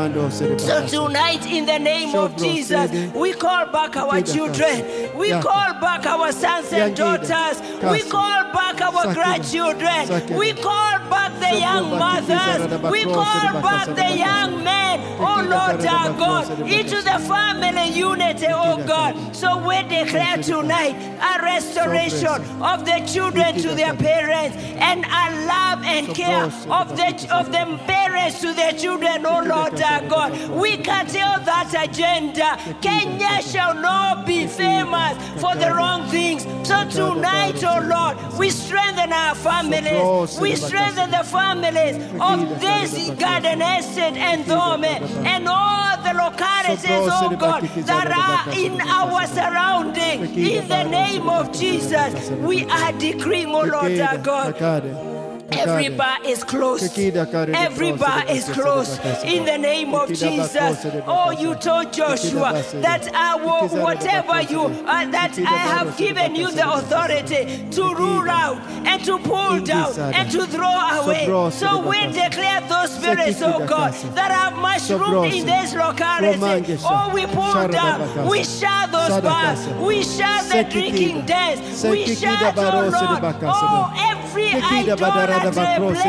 So tonight, in the name of Jesus, we call back our children. We call back our sons and daughters. We call back our grandchildren. We call back the young mothers. We call back the young men, oh Lord our God, into the family unity, oh God. So we declare tonight a restoration of the children to their parents and a love and care of the, of the parents to their children, oh Lord our God. We curtail that agenda. Kenya shall not be famous for the wrong things. So tonight, oh Lord, we strengthen our families. We strengthen the families of this garden estate and Dome and all the localities, oh God, that are in our surrounding. In the name of Jesus, we are decreeing, oh Lord our God, every bar is closed. Every bar is closed in the name of Jesus. Oh, you told Joshua that I will, whatever you, uh, that I have given you the authority to rule out and to pull down and to throw away. So we declare those spirits, oh God, that have mushroomed in this locality. Oh, we pull down. We shut those bars. We shut the drinking dens. We shut, oh Lord, oh, every idol in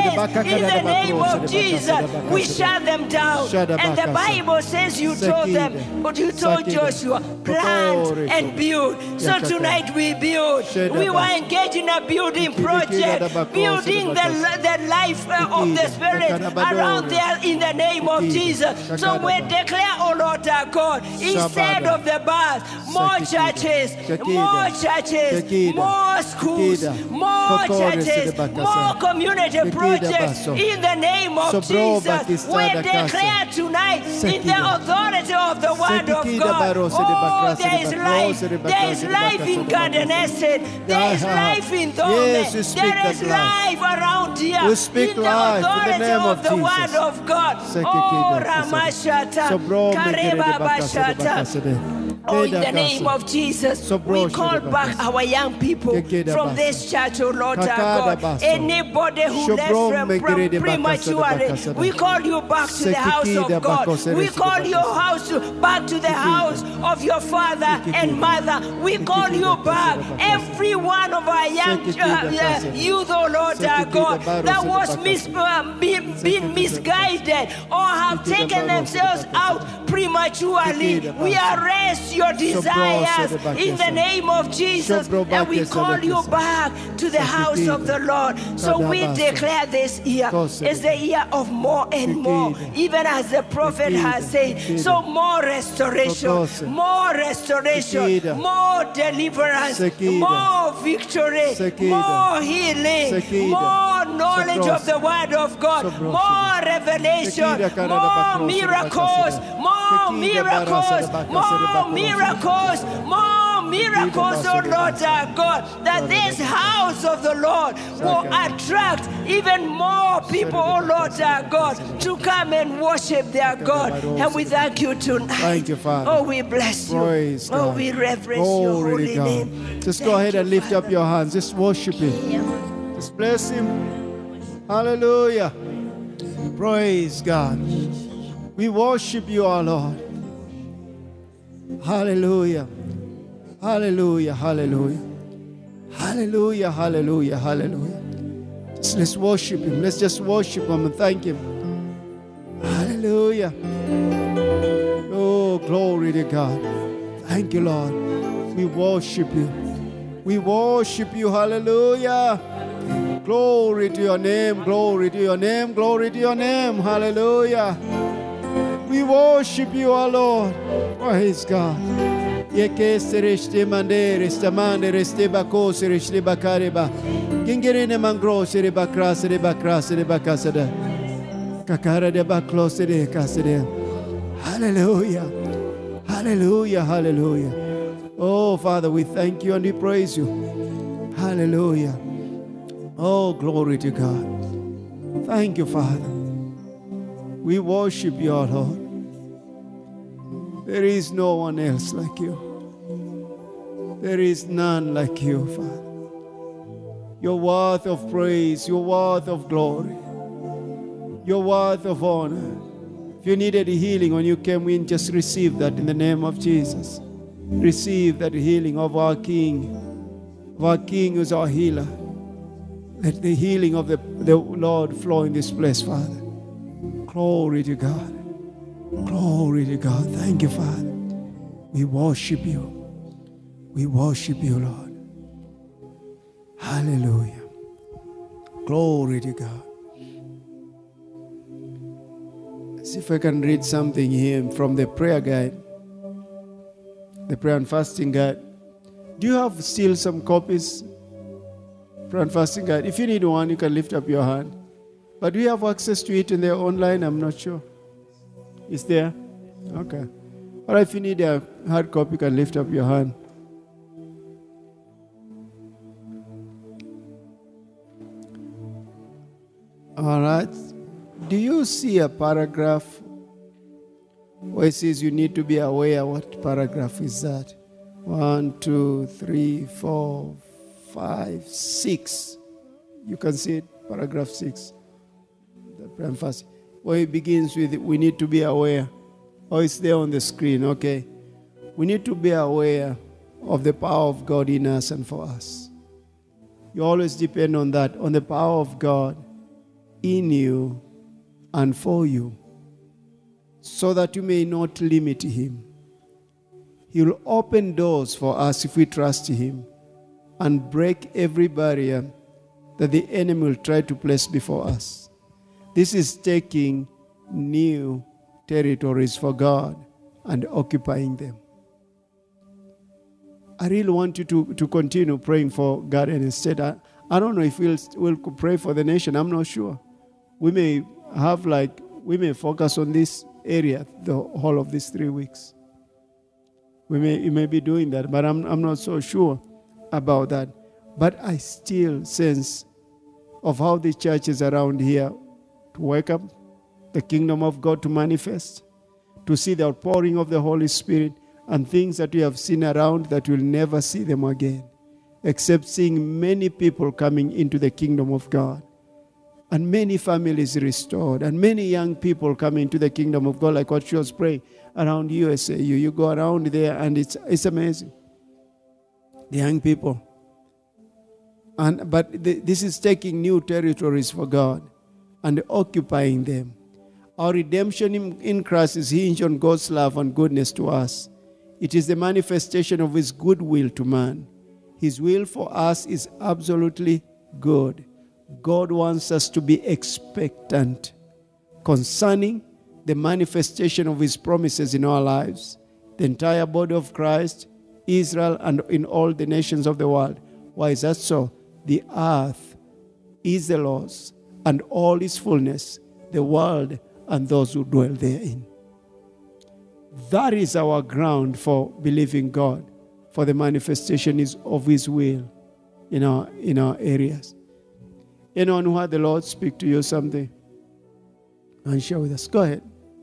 the name of Jesus, we shut them down. And the Bible says you told them, but you told Joshua, plant and build. So tonight we build. We were engaged in a building project, building the, the life of the Spirit around there in the name of Jesus. So we declare, oh Lord our God, instead of the bars, more churches, more churches, more schools, more churches, more community projects in the name of Jesus. We declare tonight in the authority of the word of God. Oh, there is life. There is life in Garden Estate. There is life in Dome. There is life around here. In the authority of the word of God. Oh, Ramashata, Kareba Bashata. Oh, in the name of Jesus, we call back our young people from this church, oh Lord our God. Anybody who left prematurely, we call you back to the house of God. We call your house back to the house of your father and mother. We call you back. Every one of our young uh, youth, oh Lord our God, that was mis uh, being, being misguided or have taken themselves out prematurely, we arrest your desires in the name of Jesus, and we call you back to the house of the Lord. So we declare this year is the year of more and more, even as the prophet has said. So more restoration, more restoration, more deliverance, more victory, more healing, more knowledge of the word of God, more revelation, more miracles, more miracles, more miracles, more miracles, oh Lord our God, that this house of the Lord will attract even more people, oh Lord our God, to come and worship their God. And we thank you tonight. Thank you, Father. Oh, we bless you. Praise oh, God. we reverence your holy God. name. Just Thank go ahead you, and lift Father. up your hands. Just worship Him. Yeah. Just bless Him. Hallelujah. Praise God. We worship you, our Lord. Hallelujah. Hallelujah. Hallelujah. Hallelujah. Hallelujah. Hallelujah. Just let's worship Him. Let's just worship Him and thank Him. Hallelujah. Oh, glory to God. Thank you, Lord. We worship you. We worship you. Hallelujah. Glory to your name. Glory to your name. Glory to your name. Hallelujah. We worship you, our Lord. Praise God. Yeke reste mandere stamande reste bakose reste bakareba. Gingerene mangrose de bakrase de bakrase de bakasada. Kakara de baklose de kasede. Hallelujah. Hallelujah. Hallelujah. Oh, Father, we thank you and we praise you. Hallelujah. Oh, glory to God. Thank you, Father. We worship you, our Lord. There is no one else like you. There is none like you, Father. You're worth of praise. You're worth of glory. You're worth of honor. If you needed healing when you came in, just receive that in the name of Jesus. Receive that healing of our King. Of our King who's our healer. Let the healing of the, the Lord flow in this place, Father. Glory to God. Glory to God. Thank you, Father. We worship you. We worship you, Lord. Hallelujah. Glory to God. Let's see if I can read something here from the prayer guide. The prayer and fasting guide. Do you have still some copies? Prayer and fasting guide. If you need one, you can lift up your hand. But do you have access to it in there online? I'm not sure. It's there? Okay. Or if you need a hard copy, you can lift up your hand. All right. Do you see a paragraph where it says you need to be aware? What paragraph is that? One, two, three, four, five, six. You can see it, paragraph six. The prayer and fasting. Where it begins with, we need to be aware. Oh, it's there on the screen, okay. We need to be aware of the power of God in us and for us. You always depend on that, on the power of God in you and for you, so that you may not limit Him. He will open doors for us if we trust Him and break every barrier that the enemy will try to place before us. This is taking new territories for God and occupying them. I really want you to, to continue praying for God and instead. I, I don't know if we'll, we'll pray for the nation. I'm not sure. We may have like, we may focus on this area the whole of these three weeks. We may, you may be doing that, but I'm, I'm not so sure about that. But I still sense of how the churches around here to wake up, the kingdom of God to manifest, to see the outpouring of the Holy Spirit and things that we have seen around that we'll never see them again, except seeing many people coming into the kingdom of God. And many families restored, and many young people coming into the kingdom of God, like what she was praying around U S A. You, you go around there, and it's it's amazing. The young people. And but the, this is taking new territories for God and occupying them. Our redemption in, in Christ is hinged on God's love and goodness to us. It is the manifestation of His goodwill to man. His will for us is absolutely good. God wants us to be expectant concerning the manifestation of His promises in our lives, the entire body of Christ, Israel, and in all the nations of the world. Why is that so? The earth is the Lord's, and all His fullness, the world, and those who dwell therein. That is our ground for believing God, for the manifestation of His will in our, in our areas. Anyone who had the Lord speak to you something and share with us. Go ahead.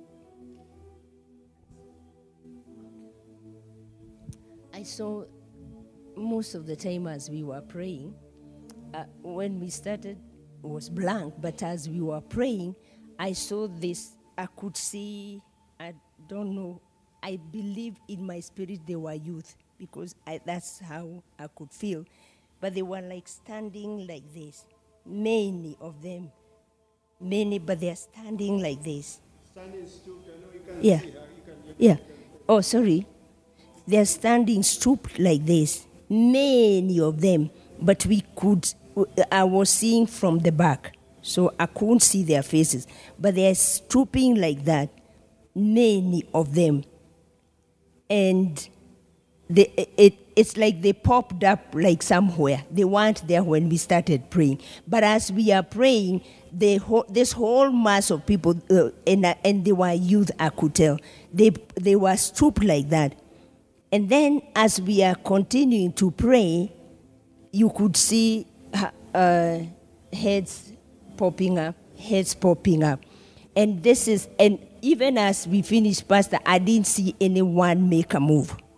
I saw most of the time as we were praying, uh, when we started, it was blank, but as we were praying, I saw this, I could see, I don't know, I believe in my spirit they were youth, because I, that's how I could feel. But they were like standing like this. Many of them, many, but they're standing like this. Standing stooped, I know you can Yeah. see her. You can, you Yeah. Oh, sorry. They're standing stooped like this. Many of them, but we could, I was seeing from the back, so I couldn't see their faces. But they're stooping like that. Many of them. And they, it, it's like they popped up like somewhere. They weren't there when we started praying. But as we are praying, they ho- this whole mass of people, uh, and, uh, and they were youth, I could tell. They, they were stooped like that. And then as we are continuing to pray, you could see uh, heads popping up, heads popping up. And this is, and even as we finished, Pastor, I didn't see anyone make a move.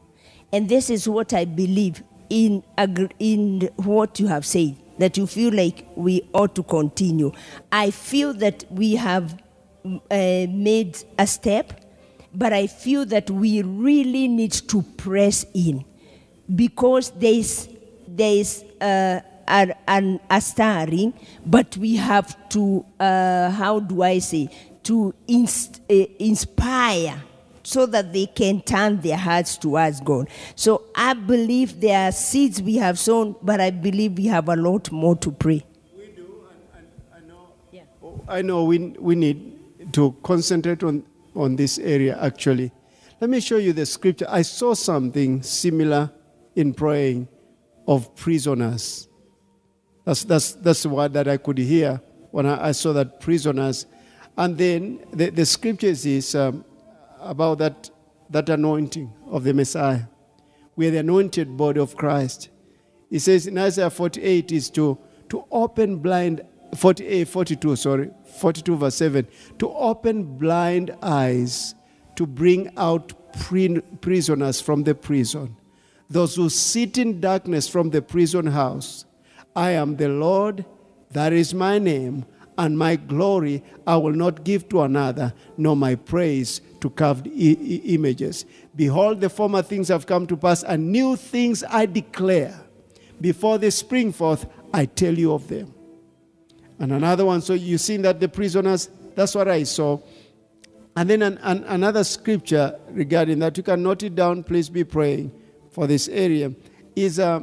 And this is what I believe in, agr- in what you have said, that you feel like we ought to continue. I feel that we have uh, made a step, but I feel that we really need to press in, because there is, there is uh, a, an, a stirring, but we have to, uh, how do I say, to inst- uh, inspire so that they can turn their hearts towards God. So I believe there are seeds we have sown, but I believe we have a lot more to pray. We do, and, and I know, yeah. I know we, we need to concentrate on, on this area, actually. Let me show you the scripture. I saw something similar in praying of prisoners. That's, that's, that's the word that I could hear when I, I saw that prisoners. And then the, the scriptures is um, about that, that anointing of the Messiah. We are the anointed body of Christ. It says in Isaiah forty-eight is to, to open blind, forty-eight, forty-two, sorry, forty-two verse seven, to open blind eyes, to bring out pre- prisoners from the prison, those who sit in darkness from the prison house. I am the Lord, that is my name, and my glory I will not give to another, nor my praise to carved I- I- images. Behold, the former things have come to pass, and new things I declare. Before they spring forth, I tell you of them. And another one, so you've seen that the prisoners, that's what I saw. And then an, an, another scripture regarding that, you can note it down, please be praying for this area, is, uh,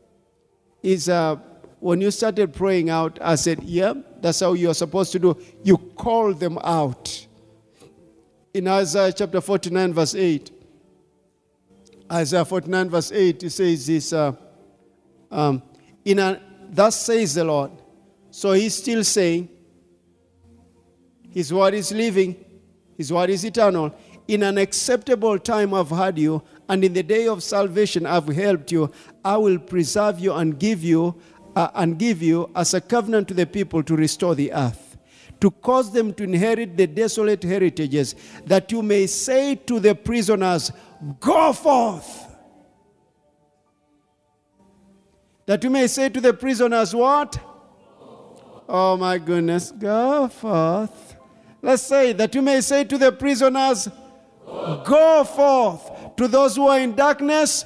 is uh, when you started praying out, I said, yeah, that's how you're supposed to do. You call them out. In Isaiah chapter forty-nine, verse eight, Isaiah forty-nine, verse eight, it says this, uh, um, in a, thus says the Lord. So he's still saying, his word is living, his word is eternal. In an acceptable time I've heard you, and in the day of salvation I've helped you. I will preserve you and give you uh, and give you as a covenant to the people to restore the earth, to cause them to inherit the desolate heritages, that you may say to the prisoners, go forth. That you may say to the prisoners, what? Oh my goodness, go forth. Let's say that you may say to the prisoners, go forth. To those who are in darkness,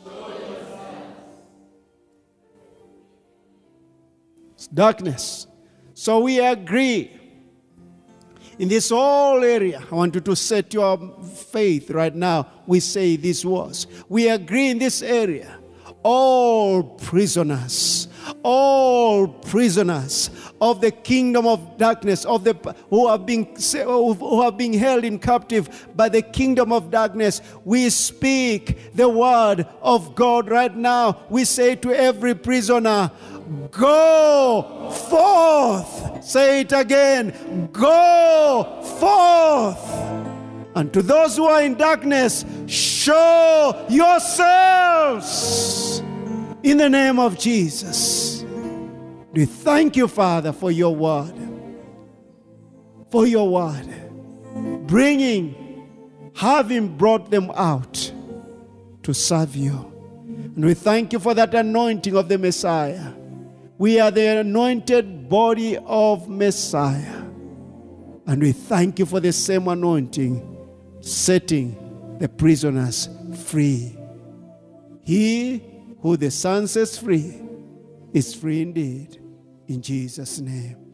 it's darkness. So we agree. In this whole area, I want you to set your faith right now. We say these words. We agree in this area. All prisoners, all prisoners of the kingdom of darkness, of the who have been who have been held in captive by the kingdom of darkness, we speak the word of God right now. We say to every prisoner, go forth. Say it again, go forth. And to those who are in darkness, show yourselves in the name of Jesus. We thank you, Father, for your word. For your word. Bringing, having brought them out to serve you. And we thank you for that anointing of the Messiah. We are the anointed body of Messiah. And we thank you for the same anointing setting the prisoners free. He who the Son sets free is free indeed. In Jesus' name.